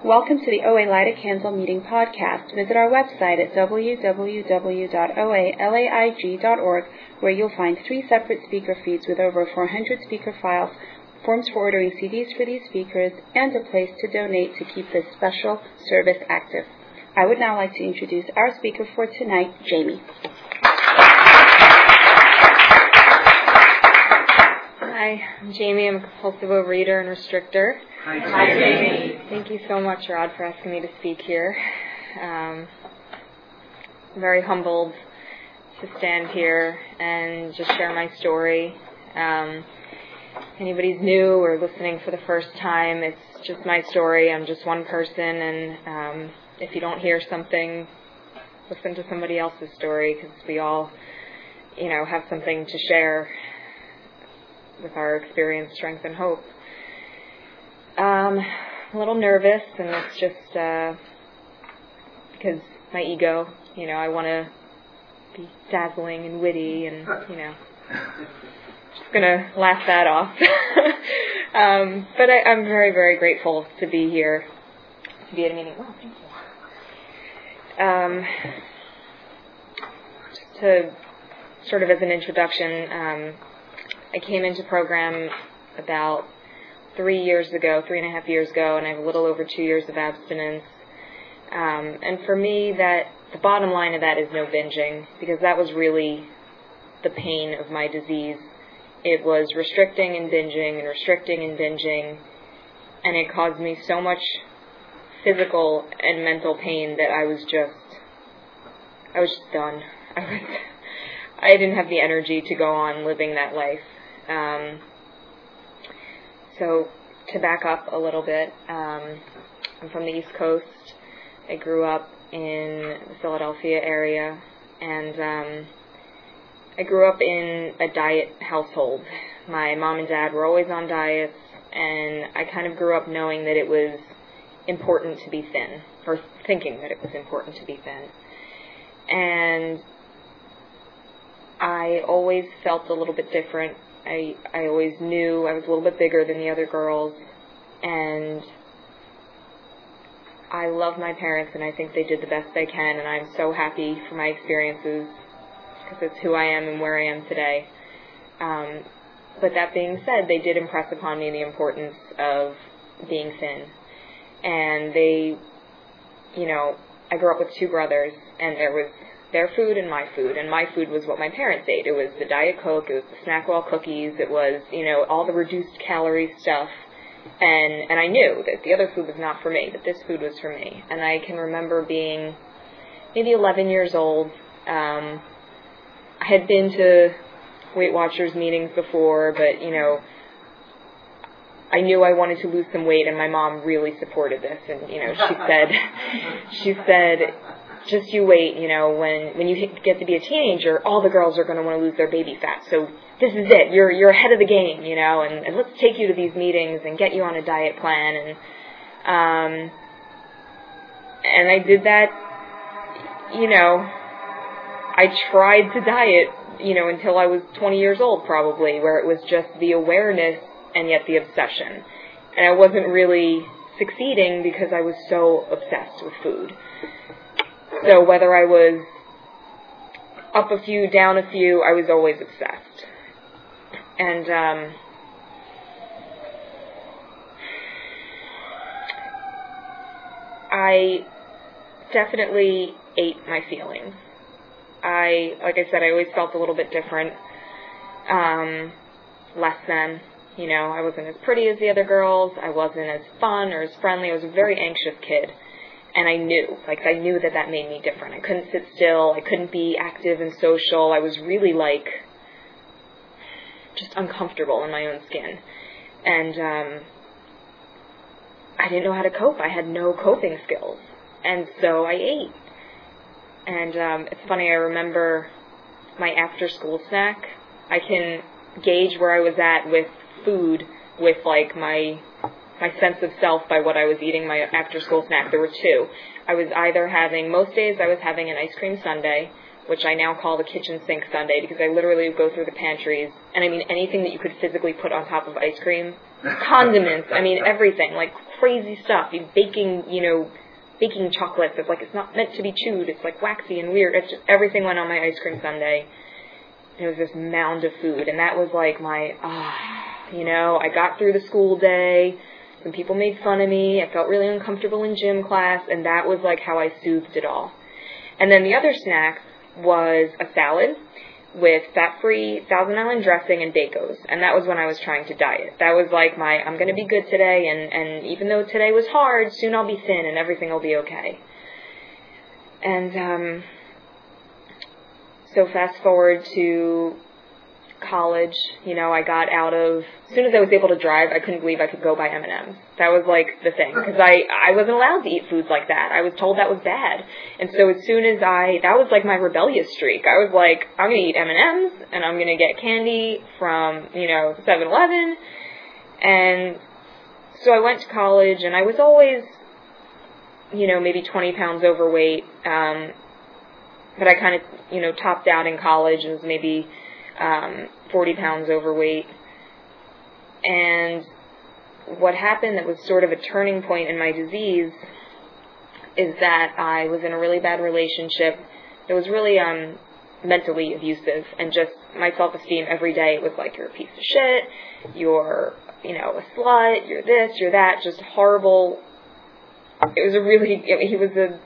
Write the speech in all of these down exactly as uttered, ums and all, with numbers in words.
Welcome to the O A Light a Candle Meeting podcast. Visit our website at w w w dot o a laig dot org, where you'll find three separate speaker feeds with over four hundred speaker files, forms for ordering C Ds for these speakers, and a place to donate to keep this special service active. I would now like to introduce our speaker for tonight, Jamie. Hi, I'm Jamie. I'm a compulsive overeater and restrictor. Hi, Jamie. Thank you so much, Rod, for asking me to speak here. Um, I'm very humbled to stand here and just share my story. Um, anybody's new or listening for the first time, it's just my story. I'm just one person, and um, if you don't hear something, listen to somebody else's story, because we all, you know, have something to share with our experience, strength, and hope. Um, a little nervous, and it's just uh, because my ego, you know, I want to be dazzling and witty, and, you know, just going to laugh that off. um, but I, I'm very, very grateful to be here, to be at a meeting. Wow, thank you. Um, just to sort of as an introduction, um, I came into program about three years ago, three and a half years ago, and I have a little over two years of abstinence. Um, and for me, that the bottom line of that is no binging, because that was really the pain of my disease. It was restricting and binging and restricting and binging, and it caused me so much physical and mental pain that I was just, I was just done. I was, I didn't have the energy to go on living that life. Um, so to back up a little bit, um, I'm from the East Coast. I grew up in the Philadelphia area, and um, I grew up in a diet household. My mom and dad were always on diets, and I kind of grew up knowing that it was important to be thin, or thinking that it was important to be thin. And I always felt a little bit different. I, I always knew I was a little bit bigger than the other girls, and I love my parents, and I think they did the best they can, and I'm so happy for my experiences, because it's who I am and where I am today. Um, but that being said, they did impress upon me the importance of being thin. And they, you know, I grew up with two brothers, and there was their food and my food, and my food was what my parents ate. It was the Diet Coke, it was the Snackwell cookies, it was, you know, all the reduced calorie stuff, and and I knew that the other food was not for me, that this food was for me. And I can remember being maybe eleven years old. Um, I had been to Weight Watchers meetings before, but, you know, I knew I wanted to lose some weight, and my mom really supported this, and, you know, she said, she said, just you wait, you know, when, when you get to be a teenager, all the girls are going to want to lose their baby fat. So this is it. You're you're ahead of the game, you know, and, and let's take you to these meetings and get you on a diet plan. And um, and I did that, you know, I tried to diet, you know, until I was twenty years old probably, where it was just the awareness and yet the obsession. And I wasn't really succeeding because I was so obsessed with food. So whether I was up a few, down a few, I was always obsessed. And um, I definitely ate my feelings. I, like I said, I always felt a little bit different, um, less than. You know, I wasn't as pretty as the other girls. I wasn't as fun or as friendly. I was a very anxious kid. And I knew, like, I knew that that made me different. I couldn't sit still. I couldn't be active and social. I was really, like, just uncomfortable in my own skin. And um, I didn't know how to cope. I had no coping skills. And so I ate. And um, it's funny, I remember my after-school snack. I can gauge where I was at with food, with, like, my... my sense of self by what I was eating my after-school snack. There were two. I was either having, most days I was having an ice cream sundae, which I now call the kitchen sink sundae, because I literally would go through the pantries, and I mean anything that you could physically put on top of ice cream, condiments, I mean everything, like crazy stuff, you baking, you know, baking chocolates, it's like it's not meant to be chewed, it's like waxy and weird, it's just everything went on my ice cream sundae. It was this mound of food, and that was like my, ah, you know, I got through the school day, some people made fun of me, I felt really uncomfortable in gym class, and that was like how I soothed it all. And then the other snack was a salad with fat-free Thousand Island dressing and Bacos, and that was when I was trying to diet. That was like my, I'm going to be good today, and, and even though today was hard, soon I'll be thin and everything will be okay. And um, so fast forward to college, you know, I got out of, as soon as I was able to drive, I couldn't believe I could go buy M and M's. That was like the thing, because I, I wasn't allowed to eat foods like that. I was told that was bad. And so as soon as I, that was like my rebellious streak. I was like, I'm going to eat M and M's, and I'm going to get candy from, you know, seven eleven. And so I went to college, and I was always, you know, maybe twenty pounds overweight. Um, but I kind of, you know, topped out in college and was maybe um, forty pounds overweight. And what happened that was sort of a turning point in my disease is that I was in a really bad relationship that was really um, mentally abusive, and just my self-esteem every day, it was like, you're a piece of shit, you're, you know, a slut, you're this, you're that, just horrible. It was a really, he was a,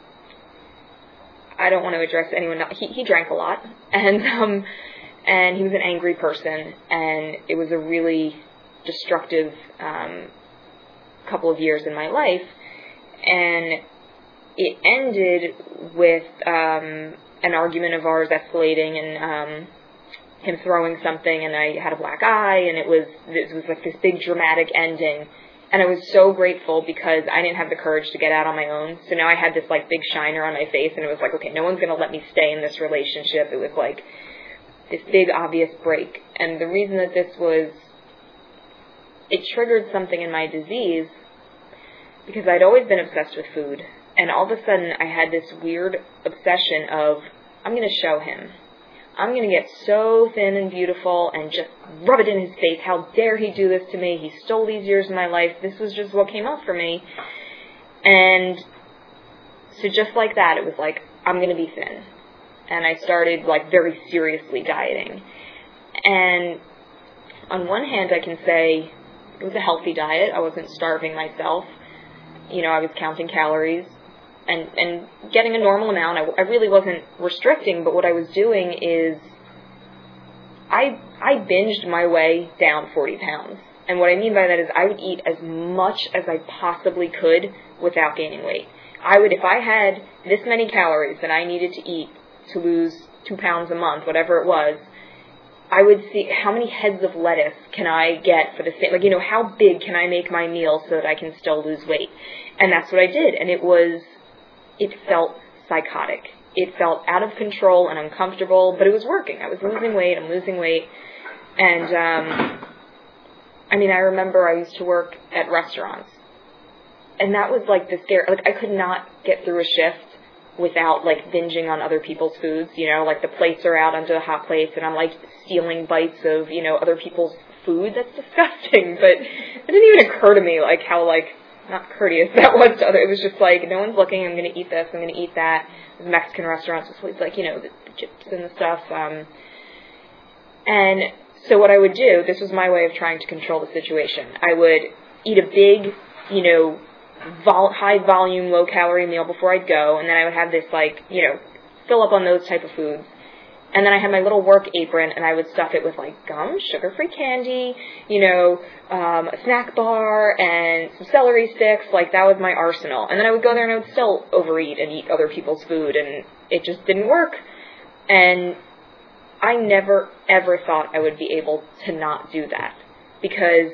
I don't want to address anyone, he, he drank a lot, and um, and he was an angry person, and it was a really destructive um, couple of years in my life, and it ended with um, an argument of ours escalating, and um, him throwing something, and I had a black eye, and it was, it was like this big dramatic ending. And I was so grateful because I didn't have the courage to get out on my own. So now I had this like big shiner on my face, and it was like, okay, no one's going to let me stay in this relationship. It was like this big obvious break. And the reason that this was, it triggered something in my disease, because I'd always been obsessed with food. And all of a sudden I had this weird obsession of, I'm going to show him. I'm going to get so thin and beautiful and just rub it in his face. How dare he do this to me? He stole these years of my life. This was just what came up for me. And so just like that, it was like, I'm going to be thin. And I started like very seriously dieting. And on one hand, I can say it was a healthy diet. I wasn't starving myself. You know, I was counting calories and, and getting a normal amount. I, I really wasn't restricting, but what I was doing is I, I binged my way down forty pounds. And what I mean by that is I would eat as much as I possibly could without gaining weight. I would, if I had this many calories that I needed to eat to lose two pounds a month, whatever it was, I would see how many heads of lettuce can I get for the same, like, you know, how big can I make my meal so that I can still lose weight? And that's what I did. And it was, it felt psychotic. It felt out of control and uncomfortable, but it was working. I was losing weight, I'm losing weight. And, um, I mean, I remember I used to work at restaurants. And that was like the scare, like I could not get through a shift without like binging on other people's foods, you know, like the plates are out onto the hot plates and I'm like stealing bites of, you know, other people's food. That's disgusting. But it didn't even occur to me like how like not courteous that was to other. It was just like, no one's looking, I'm going to eat this, I'm going to eat that. Mexican restaurants, it's like, you know, the, the chips and the stuff. Um, and so what I would do, this was my way of trying to control the situation. I would eat a big, you know, Vol- high volume, low calorie meal before I'd go, and then I would have this like, you know, fill up on those type of foods. And then I had my little work apron, and I would stuff it with like gum, sugar-free candy, you know, um, a snack bar, and some celery sticks. Like that was my arsenal. And then I would go there and I would still overeat and eat other people's food, and it just didn't work. And I never, ever thought I would be able to not do that, because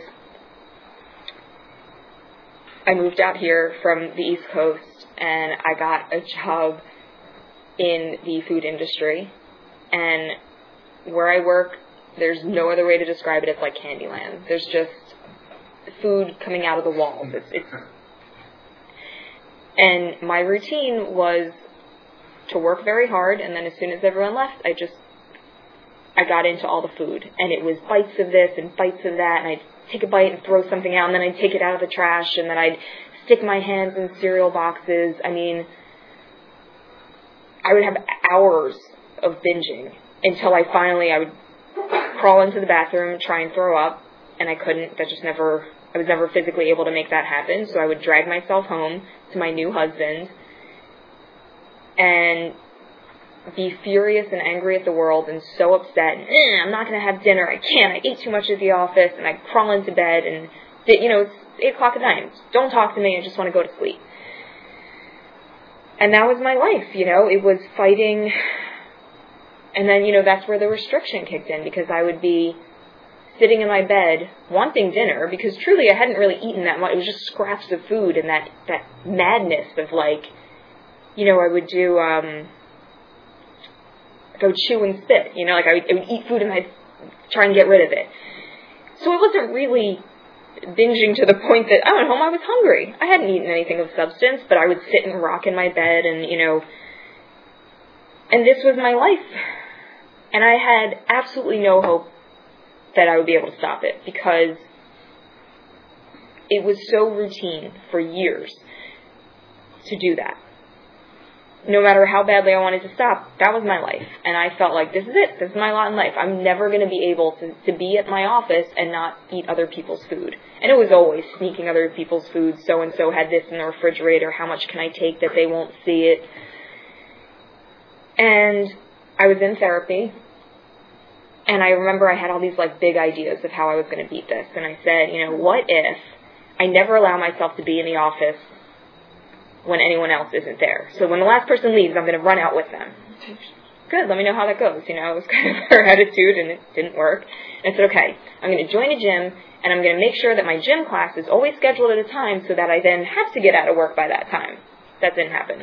I moved out here from the East Coast, and I got a job in the food industry. And where I work, there's no other way to describe it. It's like Candyland. There's just food coming out of the walls. It's, it's and my routine was to work very hard, and then as soon as everyone left, I just, I got into all the food. And it was bites of this and bites of that, and I'd take a bite and throw something out, and then I'd take it out of the trash, and then I'd stick my hands in cereal boxes. I mean, I would have hours of binging until I finally, I would crawl into the bathroom, try and throw up, and I couldn't. That just never, I was never physically able to make that happen. So I would drag myself home to my new husband and be furious and angry at the world and so upset. And, eh, I'm not going to have dinner. I can't. I ate too much at the office. And I'd crawl into bed and, you know, it's eight o'clock at night. Don't talk to me. I just want to go to sleep. And that was my life, you know. It was fighting. And then, you know, that's where the restriction kicked in, because I would be sitting in my bed wanting dinner, because truly I hadn't really eaten that much. It was just scraps of food and that, that madness of, like, you know, I would do, um, like I would chew and spit, you know, like I would, I would eat food and I'd try and get rid of it. So it wasn't really binging to the point that I went home, I was hungry. I hadn't eaten anything of substance, but I would sit and rock in my bed and, you know, and this was my life. And I had absolutely no hope that I would be able to stop it, because it was so routine for years to do that. No matter how badly I wanted to stop, that was my life. And I felt like, this is it. This is my lot in life. I'm never going to be able to, to be at my office and not eat other people's food. And it was always sneaking other people's food. So-and-so had this in the refrigerator. How much can I take that they won't see it? And I was in therapy. And I remember I had all these, like, big ideas of how I was going to beat this. And I said, you know, what if I never allow myself to be in the office when anyone else isn't there? So when the last person leaves, I'm going to run out with them. Good, let me know how that goes. You know, it was kind of her attitude, and it didn't work. And I said, okay, I'm going to join a gym, and I'm going to make sure that my gym class is always scheduled at a time so that I then have to get out of work by that time. That didn't happen.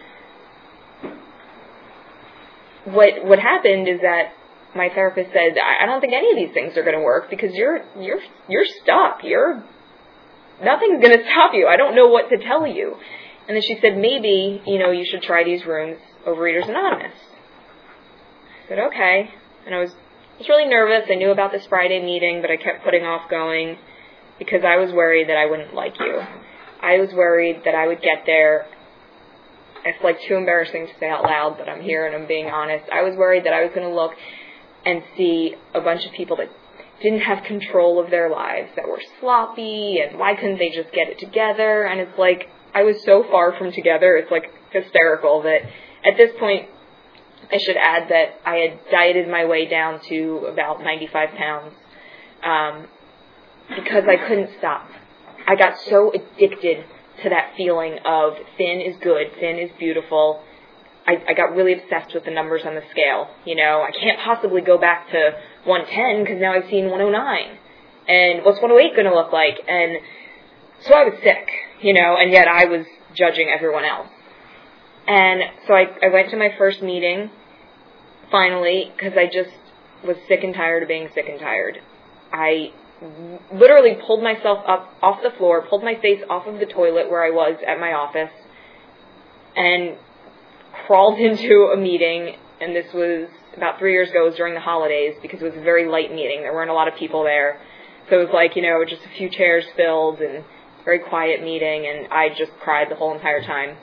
What what happened is that my therapist said, I don't think any of these things are going to work, because you're you're you're stuck. You're nothing's going to stop you. I don't know what to tell you. And then she said, maybe, you know, you should try these rooms, Overeaters Anonymous. I said, okay. And I was, was really nervous. I knew about this Friday meeting, but I kept putting off going because I was worried that I wouldn't like you. I was worried that I would get there. It's like too embarrassing to say out loud, but I'm here and I'm being honest. I was worried that I was going to look and see a bunch of people that didn't have control of their lives, that were sloppy, and why couldn't they just get it together? And it's like, I was so far from together, it's like hysterical that at this point, I should add that I had dieted my way down to about ninety-five pounds um, because I couldn't stop. I got so addicted to that feeling of thin is good, thin is beautiful. I, I got really obsessed with the numbers on the scale. You know, I can't possibly go back to one ten because now I've seen one oh nine. And what's one oh eight going to look like? And so I was sick, you know, and yet I was judging everyone else. And so I, I went to my first meeting, finally, because I just was sick and tired of being sick and tired. I literally pulled myself up off the floor, pulled my face off of the toilet where I was at my office, and crawled into a meeting. And this was about three years ago. It was during the holidays, because it was a very light meeting. There weren't a lot of people there. So it was like, you know, just a few chairs filled and very quiet meeting, and I just cried the whole entire time.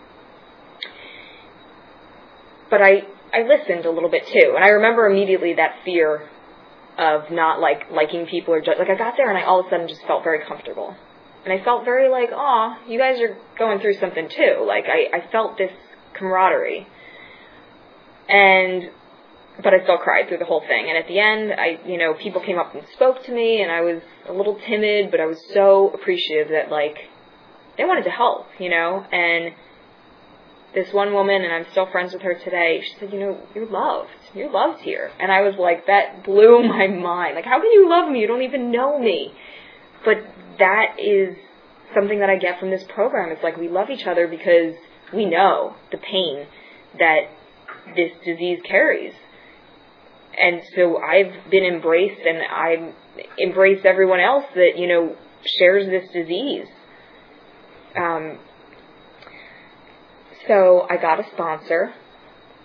But I, I listened a little bit too, and I remember immediately that fear of not like liking people or just, like I got there and I all of a sudden just felt very comfortable. And I felt very like, aw, you guys are going through something too. Like I, I felt this camaraderie. And but I still cried through the whole thing. And at the end, I, you know, people came up and spoke to me, and I was a little timid, but I was so appreciative that, like, they wanted to help, you know. And this one woman, and I'm still friends with her today, she said, you know, you're loved. You're loved here. And I was like, that blew my mind. Like, how can you love me? You don't even know me. But that is something that I get from this program. It's like we love each other because we know the pain that this disease carries. And so I've been embraced, and I've embraced everyone else that, you know, shares this disease. Um, so I got a sponsor,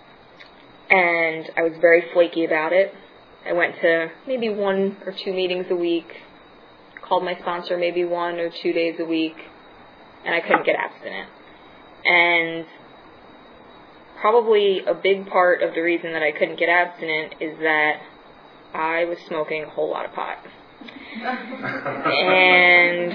and I was very flaky about it. I went to maybe one or two meetings a week, called my sponsor maybe one or two days a week, and I couldn't get abstinent. And probably a big part of the reason that I couldn't get abstinent is that I was smoking a whole lot of pot. And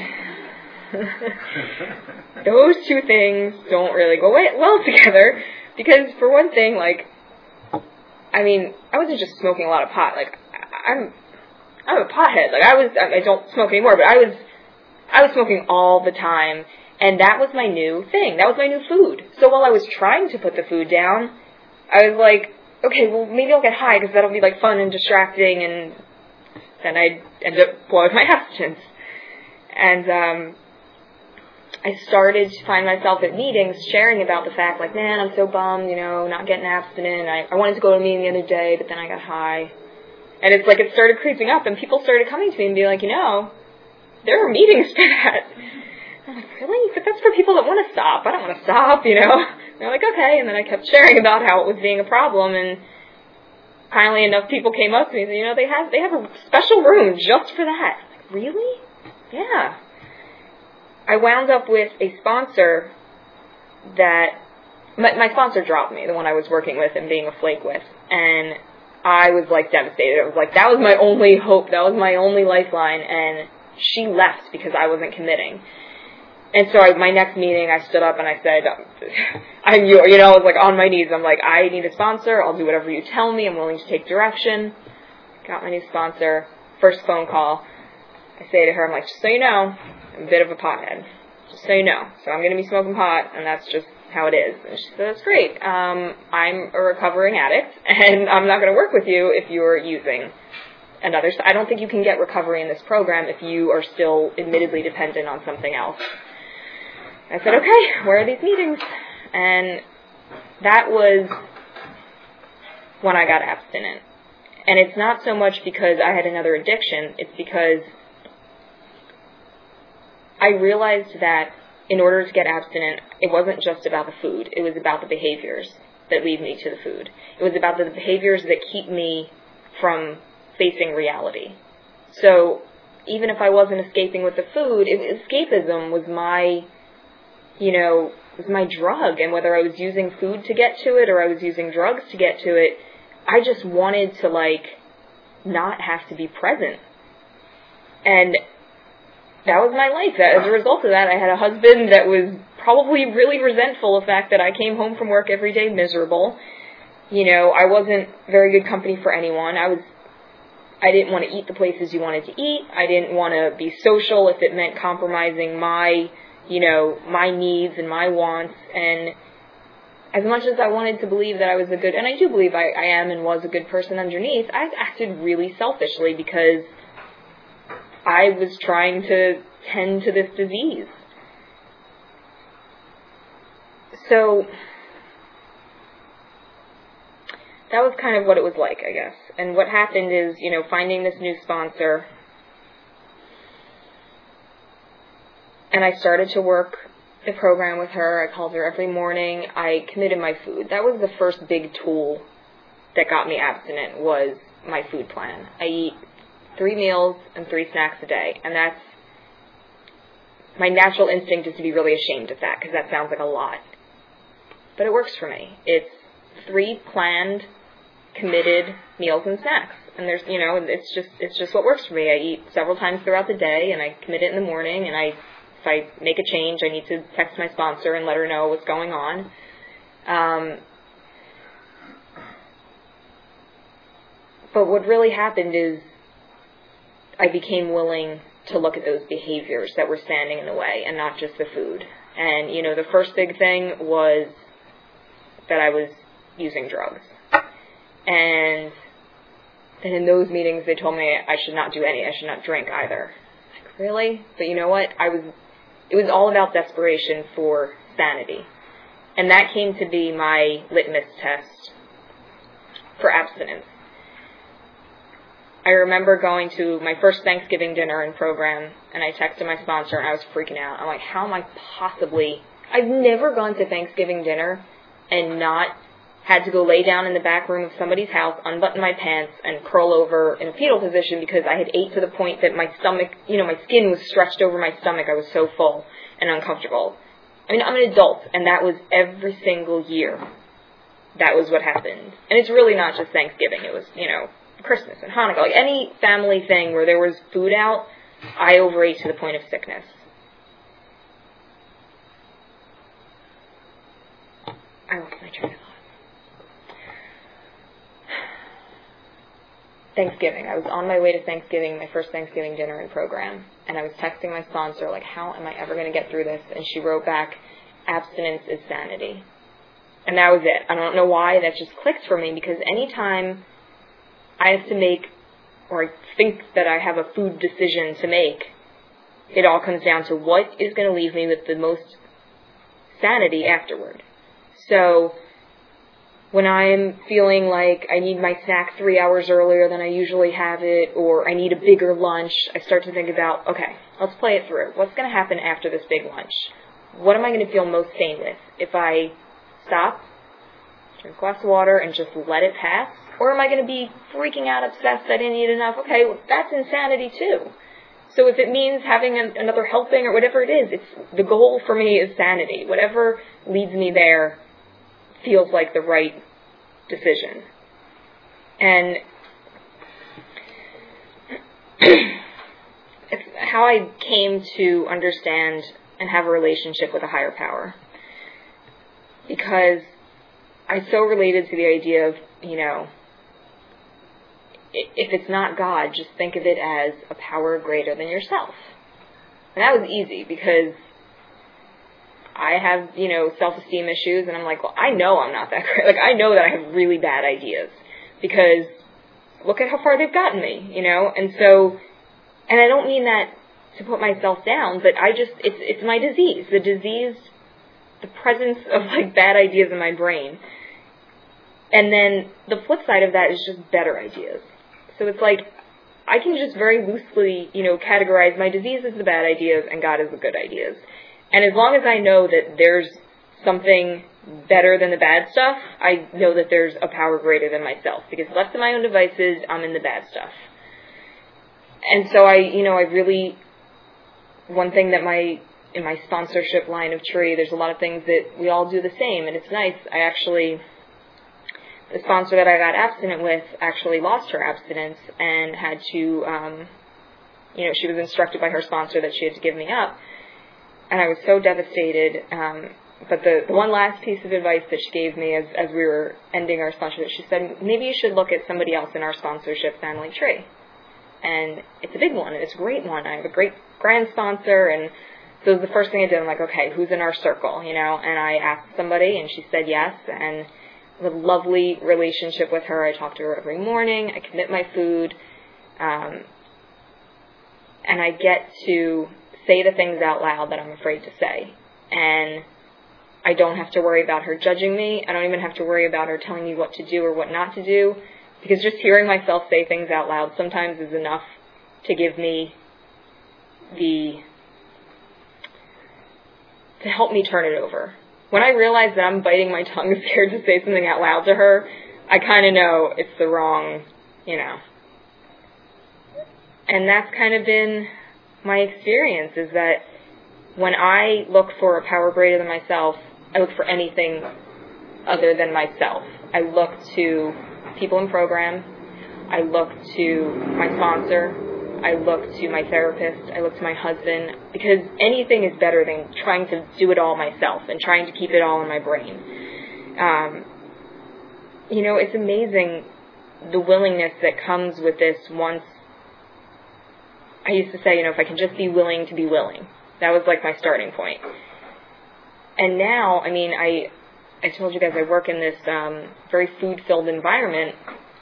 those two things don't really go well together, because for one thing, like, I mean, I wasn't just smoking a lot of pot. Like, I'm, I'm a pothead. Like, I was, I don't smoke anymore, but I was, I was smoking all the time, and that was my new thing. That was my new food. So while I was trying to put the food down, I was like, okay, well, maybe I'll get high, because that'll be, like, fun and distracting, and then I'd end up blowing my abstinence. And, um, I started to find myself at meetings sharing about the fact, like, man, I'm so bummed, you know, not getting abstinent. I, I wanted to go to a meeting the other day, but then I got high. And it's like it started creeping up, and people started coming to me and being like, you know, there are meetings for that. I'm like, really? But that's for people that want to stop. I don't want to stop, you know. And they're like, okay. And then I kept sharing about how it was being a problem, and finally enough people came up to me and said, you know, they have, they have a special room just for that. I'm like, really? Yeah. I wound up with a sponsor that, my, my sponsor dropped me, the one I was working with and being a flake with, and I was, like, devastated. I was like, that was my only hope, that was my only lifeline, and she left because I wasn't committing. And so I, my next meeting, I stood up and I said, I'm you, you know, I was, like, on my knees. I'm like, I need a sponsor, I'll do whatever you tell me, I'm willing to take direction. Got my new sponsor, first phone call, I say to her, I'm like, just so you know, I'm a bit of a pothead, just so you know. So I'm going to be smoking pot, and that's just how it is. And she said, that's great. Um, I'm a recovering addict, and I'm not going to work with you if you're using another. I don't think you can get recovery in this program if you are still admittedly dependent on something else. I said, okay, where are these meetings? And that was when I got abstinent. And it's not so much because I had another addiction, it's because I realized that in order to get abstinent, it wasn't just about the food. It was about the behaviors that lead me to the food. It was about the behaviors that keep me from facing reality. So even if I wasn't escaping with the food, it, escapism was my, you know, was my drug. And whether I was using food to get to it or I was using drugs to get to it, I just wanted to, like, not have to be present. And that was my life. As a result of that, I had a husband that was probably really resentful of the fact that I came home from work every day miserable. You know, I wasn't very good company for anyone. I was, I didn't want to eat the places you wanted to eat. I didn't want to be social if it meant compromising my, you know, my needs and my wants. And as much as I wanted to believe that I was a good, and I do believe I, I am and was a good person underneath, I acted really selfishly because I was trying to tend to this disease. So that was kind of what it was like, I guess. And what happened is, you know, finding this new sponsor, and I started to work the program with her. I called her every morning. I committed my food. That was the first big tool that got me abstinent, was my food plan. I eat three meals and three snacks a day, and that's, my natural instinct is to be really ashamed of that, because that sounds like a lot. But it works for me. It's three planned, committed meals and snacks. And there's, you know, it's just, it's just what works for me. I eat several times throughout the day, and I commit it in the morning, and I, if I make a change, I need to text my sponsor and let her know what's going on. Um, but what really happened is I became willing to look at those behaviors that were standing in the way and not just the food. And, you know, the first big thing was that I was using drugs. And then in those meetings, they told me I should not do any, I should not drink either. Like, really? But you know what? I was, it was all about desperation for sanity. And that came to be my litmus test for abstinence. I remember going to my first Thanksgiving dinner in program, and I texted my sponsor, and I was freaking out. I'm like, how am I possibly... I've never gone to Thanksgiving dinner and not had to go lay down in the back room of somebody's house, unbutton my pants, and curl over in a fetal position because I had ate to the point that my stomach, you know, my skin was stretched over my stomach. I was so full and uncomfortable. I mean, I'm an adult, and that was every single year. That was what happened. And it's really not just Thanksgiving. It was, you know, Christmas and Hanukkah. Like any family thing where there was food out, I overate to the point of sickness. I lost my train of thought. Thanksgiving. I was on my way to Thanksgiving, my first Thanksgiving dinner and program, and I was texting my sponsor, like, how am I ever going to get through this? And she wrote back, abstinence is sanity. And that was it. I don't know why, that just clicked for me, because anytime I have to make, or I think that I have a food decision to make, it all comes down to what is going to leave me with the most sanity afterward. So when I'm feeling like I need my snack three hours earlier than I usually have it, or I need a bigger lunch, I start to think about, okay, let's play it through. What's going to happen after this big lunch? What am I going to feel most sane with? If I stop, drink a glass of water, and just let it pass? Or am I going to be freaking out, obsessed, I didn't eat enough? Okay, well, that's insanity too. So if it means having an, another helping or whatever it is, it's the goal for me is sanity. Whatever leads me there feels like the right decision. And it's how I came to understand and have a relationship with a higher power. Because I so related to the idea of, you know, if it's not God, just think of it as a power greater than yourself. And that was easy because I have, you know, self-esteem issues, and I'm like, well, I know I'm not that great. Like, I know that I have really bad ideas because look at how far they've gotten me, you know? And so, and I don't mean that to put myself down, but I just, it's it's my disease. The disease, the presence of, like, bad ideas in my brain. And then the flip side of that is just better ideas. So it's like, I can just very loosely, you know, categorize my disease as the bad ideas and God as the good ideas. And as long as I know that there's something better than the bad stuff, I know that there's a power greater than myself. Because left to my own devices, I'm in the bad stuff. And so I, you know, I really, one thing that my, in my sponsorship line of tree, there's a lot of things that we all do the same. And it's nice. I actually, the sponsor that I got abstinent with actually lost her abstinence and had to, um, you know, she was instructed by her sponsor that she had to give me up. And I was so devastated. Um, but the, the one last piece of advice that she gave me as, as we were ending our sponsorship, she said, maybe you should look at somebody else in our sponsorship family tree. And it's a big one, and it's a great one. I have a great grand sponsor, and so it was the first thing I did. I'm like, okay, who's in our circle, you know? And I asked somebody, and she said yes, and a lovely relationship with her. I talk to her every morning. I commit my food. Um, and I get to say the things out loud that I'm afraid to say. And I don't have to worry about her judging me. I don't even have to worry about her telling me what to do or what not to do. Because just hearing myself say things out loud sometimes is enough to give me the, to help me turn it over. When I realize that I'm biting my tongue scared to say something out loud to her, I kind of know it's the wrong, you know. And that's kind of been my experience, is that when I look for a power greater than myself, I look for anything other than myself. I look to people in program. I look to my sponsor. I look to my therapist. I look to my husband, because anything is better than trying to do it all myself and trying to keep it all in my brain. Um, you know, it's amazing the willingness that comes with this once. I used to say, you know, if I can just be willing to be willing. That was like my starting point. And now, I mean, I I told you guys I work in this um, very food-filled environment,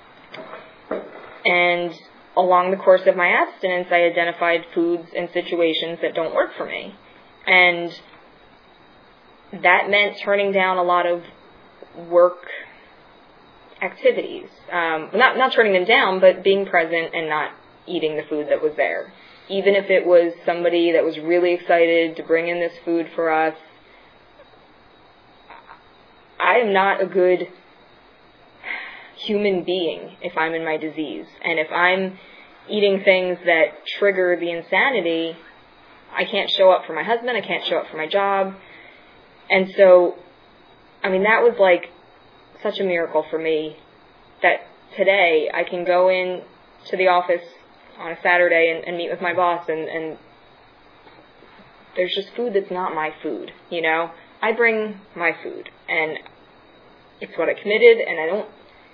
and along the course of my abstinence, I identified foods and situations that don't work for me. And that meant turning down a lot of work activities. Um, not not turning them down, but being present and not eating the food that was there. Even if it was somebody that was really excited to bring in this food for us. I am not a good human being if I'm in my disease. And if I'm eating things that trigger the insanity, I can't show up for my husband, I can't show up for my job. And so, I mean, that was like such a miracle for me that today I can go in to the office on a Saturday and, and meet with my boss, and, and there's just food that's not my food, you know? I bring my food, and it's what I committed, and I don't,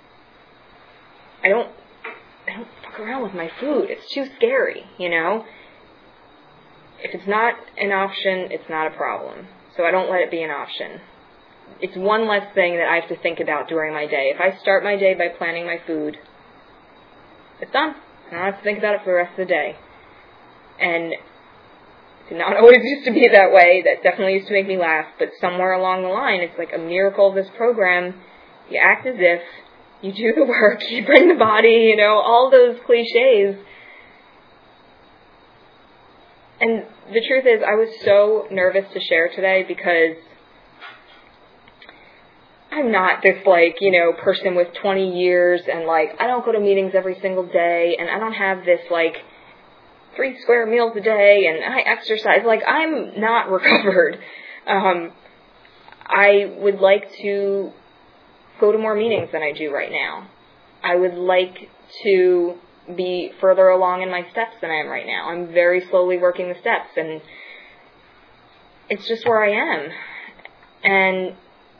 I don't, I don't fuck around with my food. It's too scary, you know? If it's not an option, it's not a problem. So I don't let it be an option. It's one less thing that I have to think about during my day. If I start my day by planning my food, it's done. I don't have to think about it for the rest of the day. And it did not always used to be that way. That definitely used to make me laugh. But somewhere along the line, it's like a miracle of this program. You act as if, you do the work, you bring the body, you know, all those cliches. And the truth is, I was so nervous to share today because I'm not this, like, you know, person with twenty years and, like, I don't go to meetings every single day, and I don't have this, like, three square meals a day, and I exercise. Like, I'm not recovered. Um, I would like to go to more meetings than I do right now. I would like to be further along in my steps than I am right now. I'm very slowly working the steps, and it's just where I am. And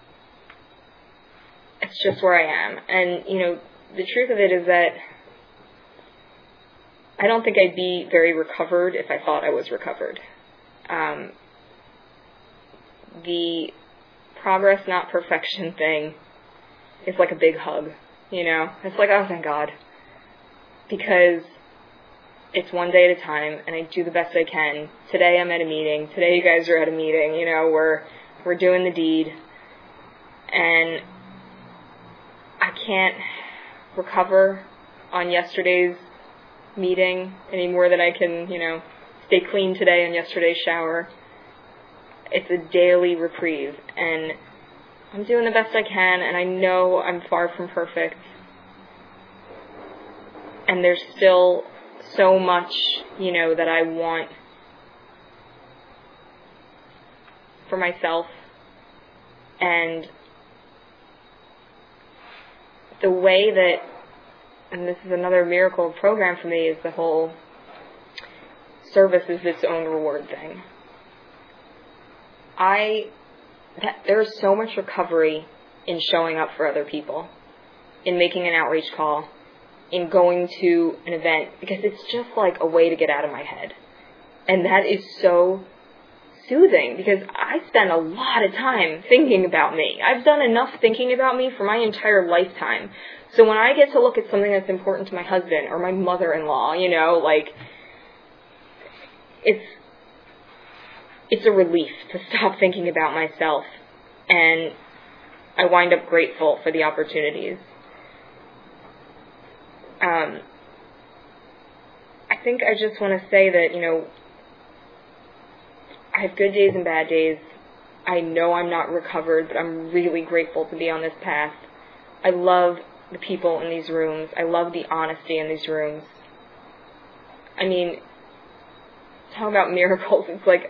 it's just where I am. And, you know, the truth of it is that I don't think I'd be very recovered if I thought I was recovered. Um, the progress, not perfection thing is like a big hug, you know? It's like, oh, thank God. Because it's one day at a time, and I do the best I can. Today I'm at a meeting. Today you guys are at a meeting. You know, we're we're doing the deed. And I can't recover on yesterday's meeting any more than I can, you know, stay clean today on yesterday's shower. It's a daily reprieve, and I'm doing the best I can, and I know I'm far from perfect. And there's still so much, you know, that I want for myself. And the way that, and this is another miracle program for me, is the whole service is its own reward thing. I, that, there's so much recovery in showing up for other people, in making an outreach call, in going to an event, because it's just like a way to get out of my head. And that is so soothing, because I spend a lot of time thinking about me. I've done enough thinking about me for my entire lifetime. So when I get to look at something that's important to my husband or my mother-in-law, you know, like, it's it's a relief to stop thinking about myself. And I wind up grateful for the opportunities. Um, I think I just want to say that, you know, I have good days and bad days. I know I'm not recovered, but I'm really grateful to be on this path. I love the people in these rooms. I love the honesty in these rooms. I mean, talk about miracles. It's like,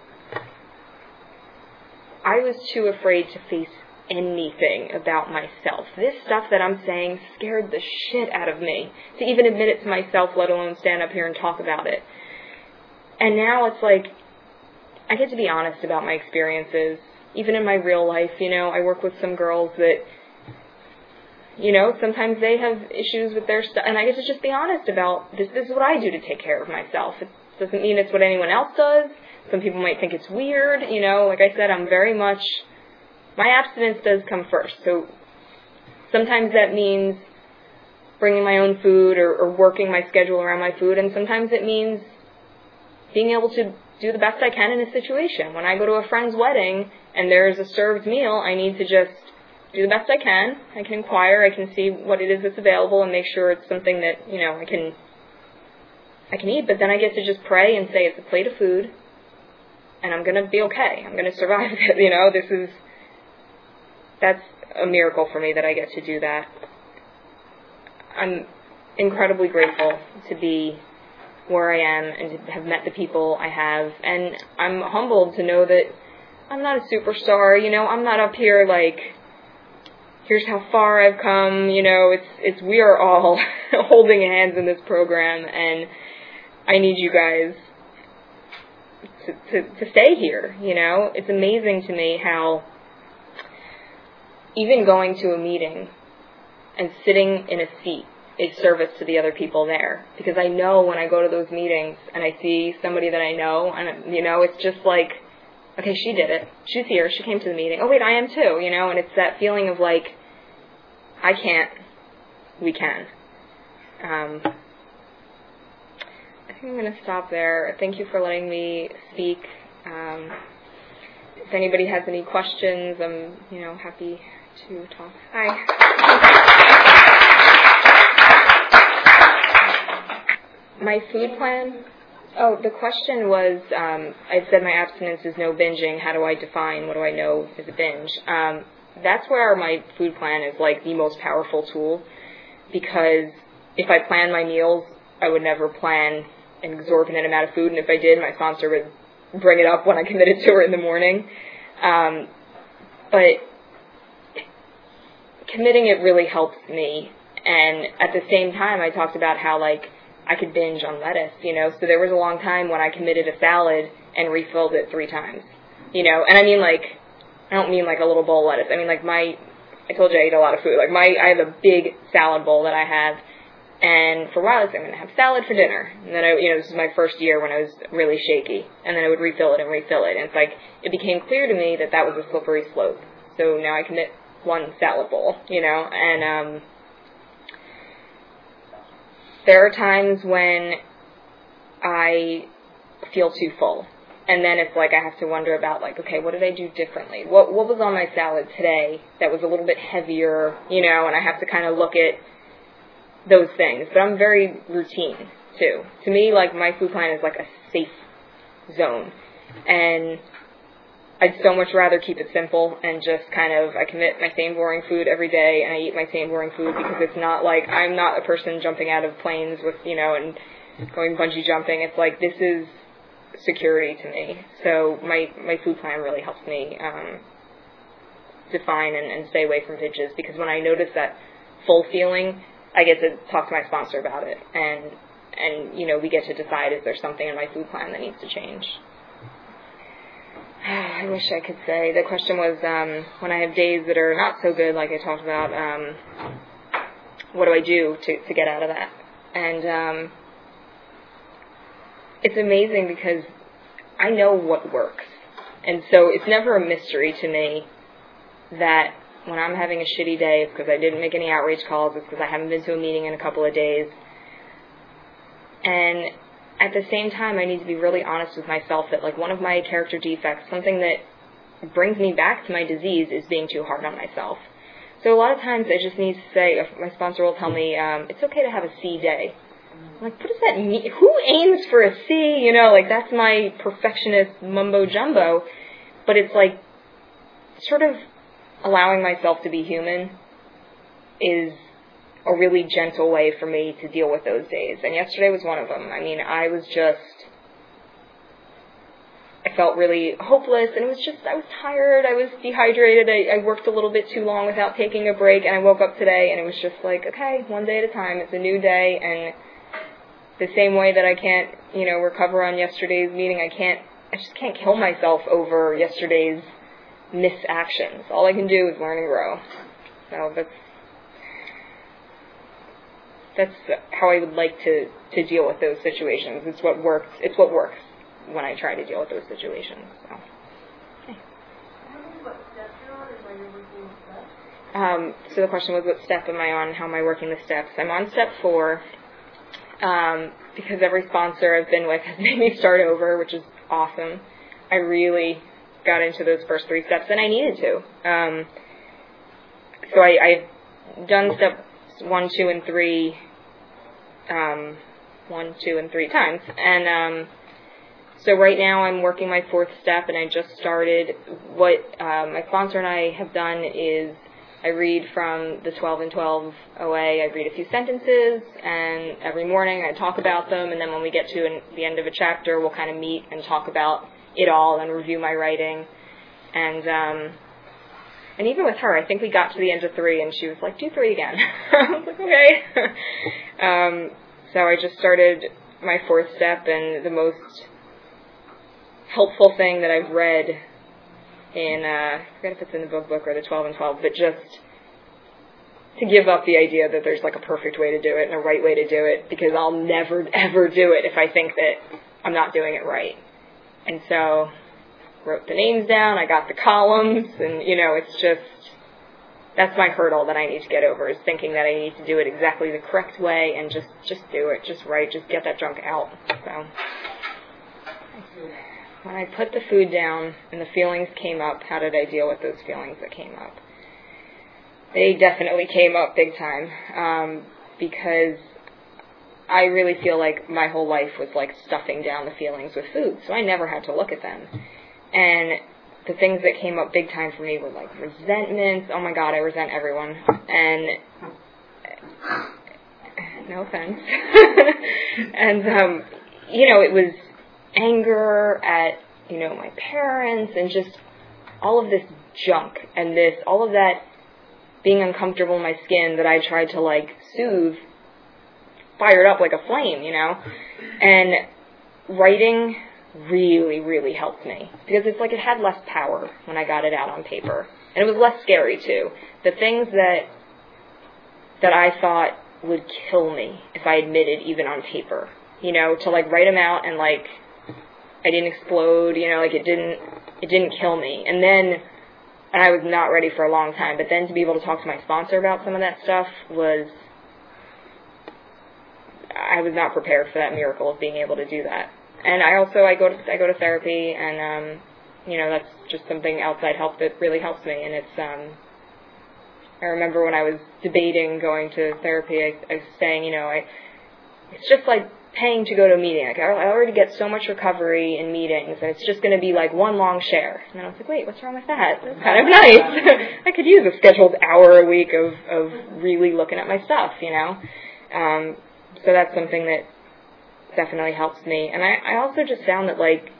I was too afraid to face anything about myself. This stuff that I'm saying scared the shit out of me to even admit it to myself, let alone stand up here and talk about it. And now it's like, I get to be honest about my experiences, even in my real life. You know, I work with some girls that, you know, sometimes they have issues with their stuff, and I get to just be honest about, this, this is what I do to take care of myself. It doesn't mean it's what anyone else does. Some people might think it's weird, you know, like I said, I'm very much, my abstinence does come first. So sometimes that means bringing my own food or, or working my schedule around my food, and sometimes it means being able to do the best I can in a situation. When I go to a friend's wedding and there's a served meal, I need to just do the best I can. I can inquire, I can see what it is that's available and make sure it's something that, you know, I can I can eat, but then I get to just pray and say it's a plate of food and I'm going to be okay. I'm going to survive it, you know. This is, that's a miracle for me that I get to do that. I'm incredibly grateful to be where I am and to have met the people I have. And I'm humbled to know that I'm not a superstar. You know, I'm not up here like, here's how far I've come. You know, it's it's we are all holding hands in this program, and I need you guys to, to, to stay here. You know, it's amazing to me how even going to a meeting and sitting in a seat is service to the other people there. Because I know when I go to those meetings and I see somebody that I know, and, you know, it's just like, okay, she did it. She's here. She came to the meeting. Oh, wait, I am too, you know, and it's that feeling of like, I can't, we can. Um, I think I'm going to stop there. Thank you for letting me speak. Um, if anybody has any questions, I'm, you know, happy to talk. Hi. My food plan? Oh, the question was, um, I said my abstinence is no binging. How do I define what do I know is a binge? Um, that's where my food plan is like the most powerful tool, because if I plan my meals, I would never plan an exorbitant amount of food, and if I did, my sponsor would bring it up when I committed to her in the morning. Um, but committing it really helps me, and at the same time, I talked about how, like, I could binge on lettuce, you know, so there was a long time when I committed a salad and refilled it three times, you know, and I mean, like, I don't mean like a little bowl of lettuce, I mean, like, my, I told you I eat a lot of food, like, my, I have a big salad bowl that I have, and for a while I was like, I'm going to have salad for dinner, and then I, you know, this was my first year when I was really shaky, and then I would refill it and refill it, and it's like, it became clear to me that that was a slippery slope, so now I commit one salad bowl, you know, and, um, there are times when I feel too full, and then it's like I have to wonder about, like, okay, what did I do differently? What what was on my salad today that was a little bit heavier, you know, and I have to kind of look at those things. But I'm very routine, too. To me, like, my food plan is like a safe zone, and I'd so much rather keep it simple and just kind of, I commit my same boring food every day and I eat my same boring food, because it's not like, I'm not a person jumping out of planes with, you know, and going bungee jumping. It's like, this is security to me. So my, my food plan really helps me um, define and, and stay away from binges, because when I notice that full feeling, I get to talk to my sponsor about it. And, and you know, we get to decide, is there something in my food plan that needs to change? I wish I could say. The question was, um, when I have days that are not so good, like I talked about, um, what do I do to, to get out of that? And um, it's amazing because I know what works. And so it's never a mystery to me that when I'm having a shitty day, it's because I didn't make any outreach calls, it's because I haven't been to a meeting in a couple of days. And at the same time, I need to be really honest with myself that, like, one of my character defects, something that brings me back to my disease, is being too hard on myself. So a lot of times I just need to say, if my sponsor will tell me, um, it's okay to have a C day. I'm like, what does that mean? Who aims for a C? You know, like, that's my perfectionist mumbo jumbo. But it's like, sort of allowing myself to be human is a really gentle way for me to deal with those days. And yesterday was one of them. I mean, I was just, I felt really hopeless, and it was just, I was tired, I was dehydrated, I, I worked a little bit too long without taking a break, and I woke up today, and it was just like, okay, one day at a time, it's a new day, and the same way that I can't, you know, recover on yesterday's meeting, I can't, I just can't kill myself over yesterday's misactions. All I can do is learn and grow. So that's, That's how I would like to, to deal with those situations. It's what works. It's what works when I try to deal with those situations. So, okay. Um, so the question was, what step am I on? How am I working the steps? I'm on step four, um, because every sponsor I've been with has made me start over, which is awesome. I really got into those first three steps, and I needed to. Um, so I, I've done steps one, two, and three. Um, one, two, and three times. And um, so right now I'm working my fourth step, and I just started. What um, my sponsor and I have done is I read from the twelve and twelve O A. I read a few sentences, and every morning I talk about them, and then when we get to an, the end of a chapter, we'll kind of meet and talk about it all and review my writing. And um, and even with her, I think we got to the end of three, and she was like, do three again. I was like, okay. um, so I just started my fourth step, and the most helpful thing that I've read in, uh, I forget if it's in the book book or the twelve and twelve, but just to give up the idea that there's like a perfect way to do it and a right way to do it, because I'll never, ever do it if I think that I'm not doing it right. And so wrote the names down, I got the columns, and, you know, it's just, that's my hurdle that I need to get over, is thinking that I need to do it exactly the correct way and just, just do it, just write, just get that junk out. So when I put the food down and the feelings came up, how did I deal with those feelings that came up? They definitely came up big time, um, because I really feel like my whole life was like stuffing down the feelings with food, so I never had to look at them. And the things that came up big time for me were like resentments. Oh my God, I resent everyone. And no offense. and, um, you know, it was anger at, you know, my parents and just all of this junk and this, all of that being uncomfortable in my skin that I tried to like soothe, fired up like a flame, you know. And writing really, really helped me, because it's like it had less power when I got it out on paper, and it was less scary too. The things that that I thought would kill me if I admitted even on paper, you know, to like write them out and like I didn't explode, you know, like it didn't it didn't kill me. And then, and I was not ready for a long time, but then to be able to talk to my sponsor about some of that stuff was, I was not prepared for that miracle of being able to do that. And I also, I go to, I go to therapy, and, um, you know, that's just something outside help that really helps me. And it's, um, I remember when I was debating going to therapy, I, I was saying, you know, I, it's just like paying to go to a meeting. Like, I already get so much recovery in meetings, and it's just going to be like one long share. And I was like, wait, what's wrong with that? That's kind of nice. I could use a scheduled hour a week of, of really looking at my stuff, you know. Um, so that's something that definitely helps me. And I, I also just found that, like,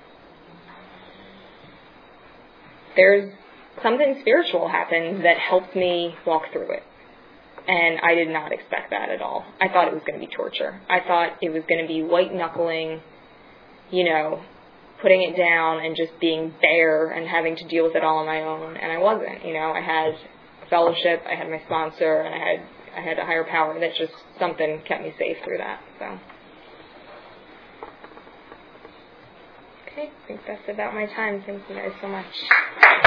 there's something spiritual happened that helped me walk through it. And I did not expect that at all. I thought it was going to be torture. I thought it was going to be white-knuckling, you know, putting it down and just being bare and having to deal with it all on my own. And I wasn't, you know. I had a fellowship, I had my sponsor, and I had I had a higher power that just something kept me safe through that. So, okay, I think that's about my time. Thank you guys so much.